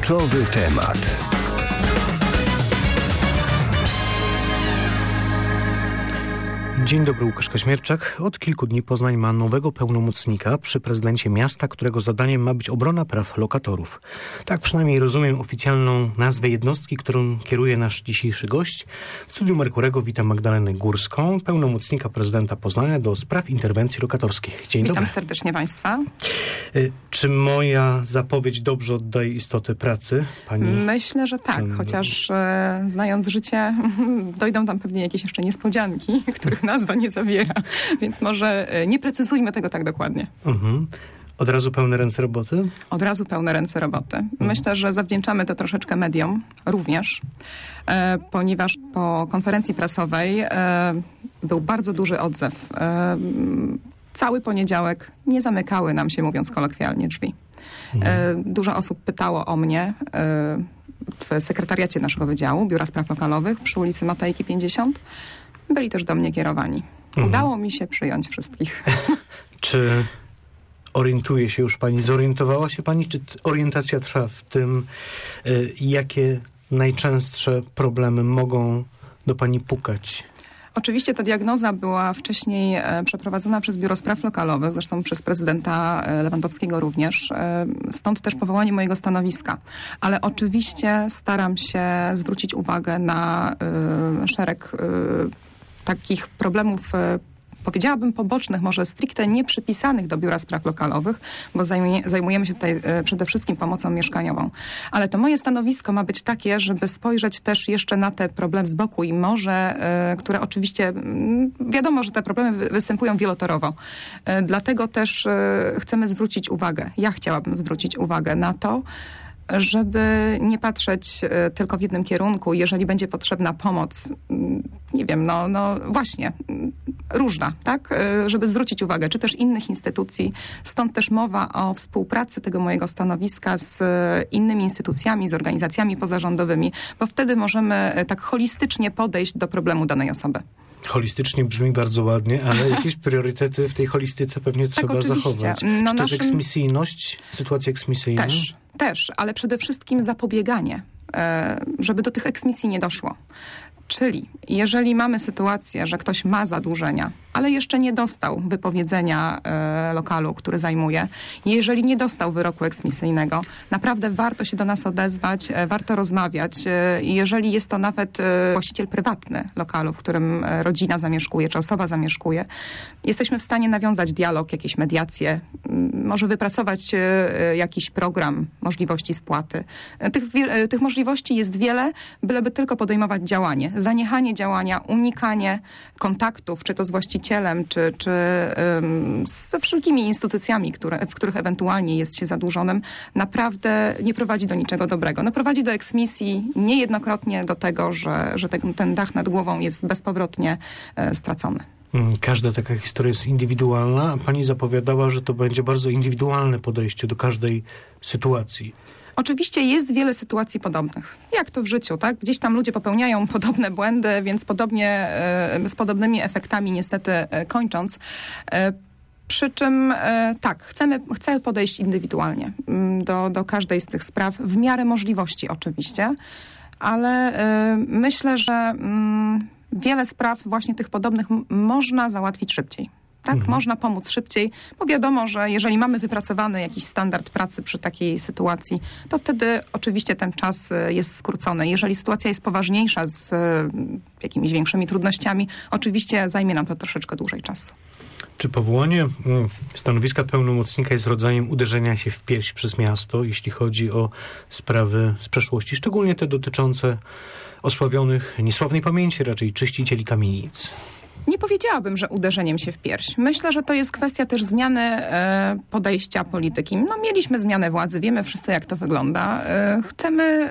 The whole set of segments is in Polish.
Kluczowy temat. Dzień dobry, Łukasz Kaźmierczak. Od kilku dni Poznań ma nowego pełnomocnika przy prezydencie miasta, którego zadaniem ma być obrona praw lokatorów. Tak przynajmniej rozumiem oficjalną nazwę jednostki, którą kieruje nasz dzisiejszy gość. W studiu Merkurego witam Magdalenę Górską, pełnomocnika prezydenta Poznania do spraw interwencji lokatorskich. Dzień dobry. Witam serdecznie Państwa. Czy moja zapowiedź dobrze oddaje istotę pracy pani? Myślę, że tak, chociaż znając życie, dojdą tam pewnie jakieś jeszcze niespodzianki, których nazwa nie zawiera, więc może nie precyzujmy tego tak dokładnie. Od razu pełne ręce roboty? Od razu pełne ręce roboty. Myślę, że zawdzięczamy to troszeczkę mediom również, ponieważ po konferencji prasowej był bardzo duży odzew. Cały poniedziałek nie zamykały nam się, mówiąc kolokwialnie, drzwi. Dużo osób pytało o mnie w sekretariacie naszego wydziału, Biura Spraw Lokalowych przy ulicy Matejki 50. Byli też do mnie kierowani. Udało mi się przyjąć wszystkich. Czy orientuje się już pani, zorientowała się pani, czy orientacja trwa w tym, jakie najczęstsze problemy mogą do pani pukać? Oczywiście ta diagnoza była wcześniej przeprowadzona przez Biuro Spraw Lokalowych, zresztą przez prezydenta Lewandowskiego również. Stąd też powołanie mojego stanowiska. Ale oczywiście staram się zwrócić uwagę na szereg takich problemów, powiedziałabym pobocznych, może stricte nie przypisanych do Biura Spraw Lokalowych, bo zajmujemy się tutaj przede wszystkim pomocą mieszkaniową. Ale to moje stanowisko ma być takie, żeby spojrzeć też jeszcze na te problemy z boku i może, które oczywiście, wiadomo, że te problemy występują wielotorowo. Dlatego też chcemy zwrócić uwagę, ja chciałabym zwrócić uwagę na to, żeby nie patrzeć tylko w jednym kierunku. Jeżeli będzie potrzebna pomoc, nie wiem, właśnie, różna, tak? Żeby zwrócić uwagę, czy też innych instytucji. Stąd też mowa o współpracy tego mojego stanowiska z innymi instytucjami, z organizacjami pozarządowymi, bo wtedy możemy tak holistycznie podejść do problemu danej osoby. Holistycznie brzmi bardzo ładnie, ale jakieś priorytety w tej holistyce pewnie trzeba zachować. Czy też eksmisyjność, sytuacja eksmisyjna? Też, ale przede wszystkim zapobieganie, żeby do tych eksmisji nie doszło. Czyli jeżeli mamy sytuację, że ktoś ma zadłużenia, ale jeszcze nie dostał wypowiedzenia lokalu, który zajmuje, jeżeli nie dostał wyroku eksmisyjnego, naprawdę warto się do nas odezwać, warto rozmawiać. Jeżeli jest to nawet właściciel prywatny lokalu, w którym rodzina zamieszkuje, czy osoba zamieszkuje, jesteśmy w stanie nawiązać dialog, jakieś mediacje, może wypracować jakiś program możliwości spłaty. Tych możliwości jest wiele, byleby tylko podejmować działanie. Zaniechanie działania, unikanie kontaktów, czy to z właścicielem, czy ze wszelkimi instytucjami, w których ewentualnie jest się zadłużonym, naprawdę nie prowadzi do niczego dobrego. Prowadzi do eksmisji, niejednokrotnie do tego, że ten dach nad głową jest bezpowrotnie stracony. Każda taka historia jest indywidualna, a pani zapowiadała, że to będzie bardzo indywidualne podejście do każdej sytuacji. Oczywiście jest wiele sytuacji podobnych. Jak to w życiu, tak? Gdzieś tam ludzie popełniają podobne błędy, więc z podobnymi efektami niestety kończąc. Przy czym tak, chcę podejść indywidualnie do każdej z tych spraw, w miarę możliwości oczywiście, ale myślę, że wiele spraw właśnie tych podobnych można załatwić szybciej. Tak, można pomóc szybciej, bo wiadomo, że jeżeli mamy wypracowany jakiś standard pracy przy takiej sytuacji, to wtedy oczywiście ten czas jest skrócony. Jeżeli sytuacja jest poważniejsza z jakimiś większymi trudnościami, oczywiście zajmie nam to troszeczkę dłużej czasu. Czy powołanie stanowiska pełnomocnika jest rodzajem uderzenia się w pierś przez miasto, jeśli chodzi o sprawy z przeszłości, szczególnie te dotyczące osławionych niesławnej pamięci, raczej czyścicieli kamienic? Nie powiedziałabym, że uderzeniem się w pierś. Myślę, że to jest kwestia też zmiany podejścia polityki. Mieliśmy zmianę władzy, wiemy wszyscy, jak to wygląda. Chcemy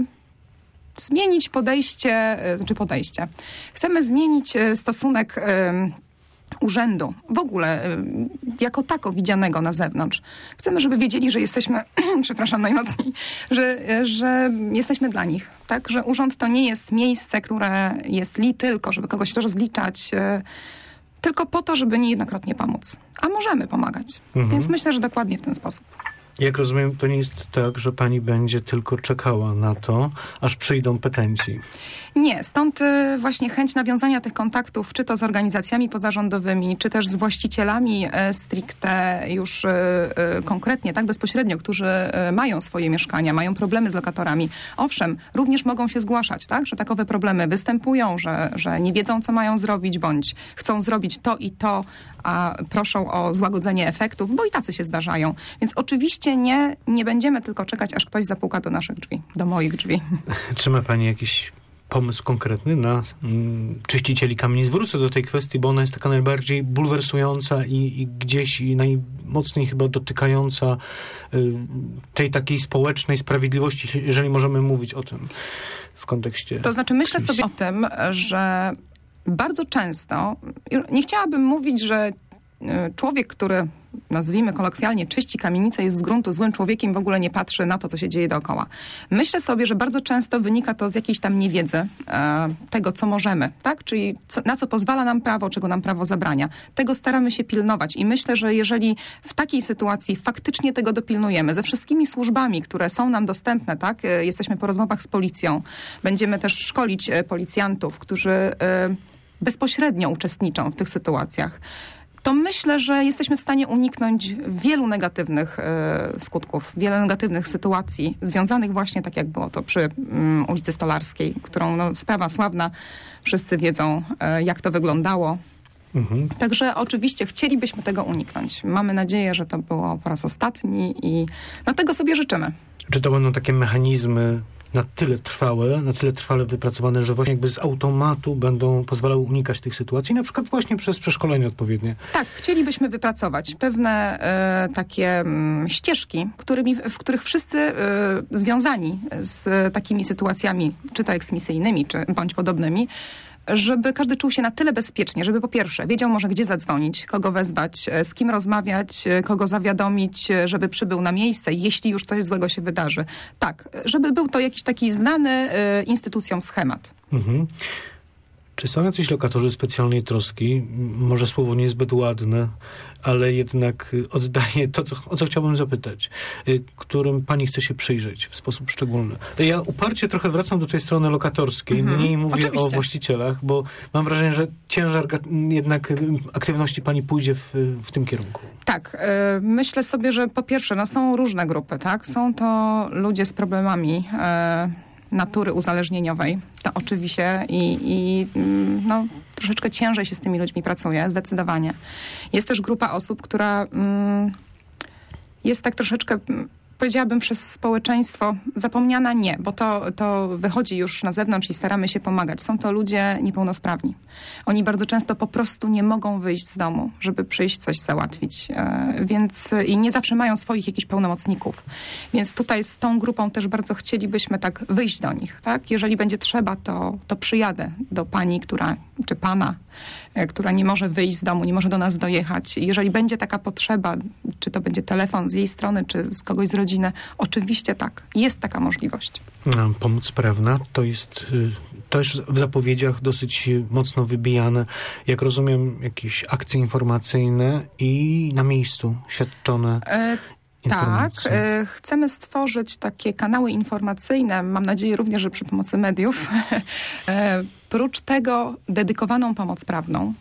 zmienić podejście. Chcemy zmienić stosunek urzędu, w ogóle jako tako widzianego na zewnątrz. Chcemy, żeby wiedzieli, że jesteśmy, przepraszam najmocniej, że jesteśmy dla nich, tak? Że urząd to nie jest miejsce, które jest tylko, żeby kogoś rozliczać, tylko po to, żeby niejednokrotnie pomóc. A możemy pomagać. Więc myślę, że dokładnie w ten sposób. Jak rozumiem, to nie jest tak, że pani będzie tylko czekała na to, aż przyjdą petenci. Nie, stąd właśnie chęć nawiązania tych kontaktów, czy to z organizacjami pozarządowymi, czy też z właścicielami stricte już konkretnie, tak bezpośrednio, którzy mają swoje mieszkania, mają problemy z lokatorami. Owszem, również mogą się zgłaszać, tak, że takowe problemy występują, że nie wiedzą, co mają zrobić, bądź chcą zrobić to i to, a proszą o złagodzenie efektów, bo i tacy się zdarzają. Więc oczywiście nie będziemy tylko czekać, aż ktoś zapuka do naszych drzwi, do moich drzwi. Czy ma pani jakiś pomysł konkretny na czyścicieli kamienic? Wrócę do tej kwestii, bo ona jest taka najbardziej bulwersująca i gdzieś najmocniej chyba dotykająca tej takiej społecznej sprawiedliwości, jeżeli możemy mówić o tym w kontekście... To znaczy myślę sobie o tym, że bardzo często, nie chciałabym mówić, że człowiek, który nazwijmy kolokwialnie, czyści kamienicę, jest z gruntu złym człowiekiem, w ogóle nie patrzy na to, co się dzieje dookoła. Myślę sobie, że bardzo często wynika to z jakiejś tam niewiedzy tego, co możemy, tak? Czyli na co pozwala nam prawo, czego nam prawo zabrania. Tego staramy się pilnować i myślę, że jeżeli w takiej sytuacji faktycznie tego dopilnujemy, ze wszystkimi służbami, które są nam dostępne, tak? Jesteśmy po rozmowach z policją, będziemy też szkolić policjantów, którzy bezpośrednio uczestniczą w tych sytuacjach, to myślę, że jesteśmy w stanie uniknąć wielu negatywnych skutków, wiele negatywnych sytuacji związanych właśnie tak, jak było to przy ulicy Stolarskiej, którą sprawa sławna, wszyscy wiedzą, jak to wyglądało. Mhm. Także oczywiście chcielibyśmy tego uniknąć. Mamy nadzieję, że to było po raz ostatni i tego sobie życzymy. Czy to będą takie mechanizmy na tyle trwale wypracowane, że właśnie jakby z automatu będą pozwalały unikać tych sytuacji, na przykład właśnie przez przeszkolenie odpowiednie? Tak, chcielibyśmy wypracować pewne takie ścieżki, w których wszyscy związani z takimi sytuacjami, czy to eksmisyjnymi, czy bądź podobnymi, żeby każdy czuł się na tyle bezpiecznie, żeby po pierwsze wiedział może gdzie zadzwonić, kogo wezwać, z kim rozmawiać, kogo zawiadomić, żeby przybył na miejsce, jeśli już coś złego się wydarzy. Tak, żeby był to jakiś taki znany instytucjom schemat. Mhm. Czy są jacyś lokatorzy specjalnej troski? Może słowo niezbyt ładne, ale jednak oddaję to, o co chciałbym zapytać, którym pani chce się przyjrzeć w sposób szczególny. Ja uparcie trochę wracam do tej strony lokatorskiej, mniej mówię oczywiście o właścicielach, bo mam wrażenie, że ciężar jednak aktywności pani pójdzie w tym kierunku. Tak, myślę sobie, że po pierwsze, są różne grupy, tak? Są to ludzie z problemami natury uzależnieniowej, to oczywiście i troszeczkę ciężej się z tymi ludźmi pracuje, zdecydowanie. Jest też grupa osób, która jest tak troszeczkę, powiedziałabym, przez społeczeństwo zapomniana, nie, bo to wychodzi już na zewnątrz i staramy się pomagać. Są to ludzie niepełnosprawni. Oni bardzo często po prostu nie mogą wyjść z domu, żeby przyjść coś załatwić, więc i nie zawsze mają swoich jakichś pełnomocników. Więc tutaj z tą grupą też bardzo chcielibyśmy tak wyjść do nich, tak? Jeżeli będzie trzeba, to przyjadę do pani, czy pana, która nie może wyjść z domu, nie może do nas dojechać. Jeżeli będzie taka potrzeba, czy to będzie telefon z jej strony, czy z kogoś z rodziny, oczywiście tak, jest taka możliwość. Pomoc prawna to jest też w zapowiedziach dosyć mocno wybijane. Jak rozumiem, jakieś akcje informacyjne i na miejscu świadczone informacje. Tak, chcemy stworzyć takie kanały informacyjne, mam nadzieję również, że przy pomocy mediów. Prócz tego dedykowaną pomoc prawną.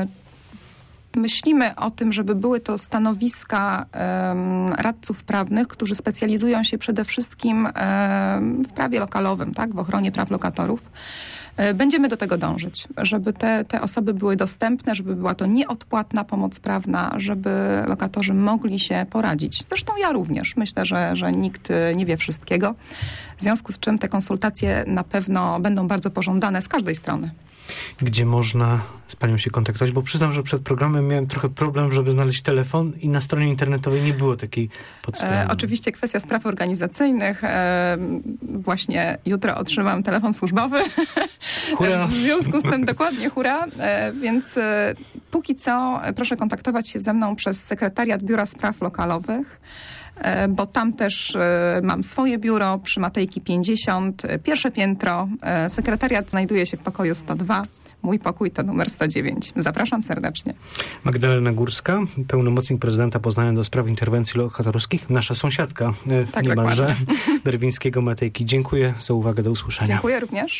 Myślimy o tym, żeby były to stanowiska radców prawnych, którzy specjalizują się przede wszystkim w prawie lokalowym, tak, w ochronie praw lokatorów. Będziemy do tego dążyć, żeby te osoby były dostępne, żeby była to nieodpłatna pomoc prawna, żeby lokatorzy mogli się poradzić. Zresztą ja również. Myślę, że nikt nie wie wszystkiego. W związku z czym te konsultacje na pewno będą bardzo pożądane z każdej strony. Gdzie można z panią się kontaktować? Bo przyznam, że przed programem miałem trochę problem, żeby znaleźć telefon i na stronie internetowej nie było takiej podstawy. Oczywiście kwestia spraw organizacyjnych. Właśnie jutro otrzymam telefon służbowy. Hurra! W związku z tym dokładnie hurra. Więc póki co proszę kontaktować się ze mną przez sekretariat Biura Spraw Lokalowych, bo tam też mam swoje biuro przy Matejki 50, pierwsze piętro. Sekretariat znajduje się w pokoju 102. Mój pokój to numer 109. Zapraszam serdecznie. Magdalena Górska, pełnomocnik prezydenta Poznania do spraw interwencji lokatorskich, nasza sąsiadka niemalże Derwińskiego Matejki. Dziękuję za uwagę, do usłyszenia. Dziękuję również.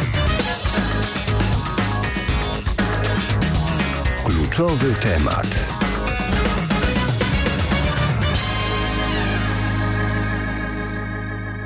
Kluczowy temat.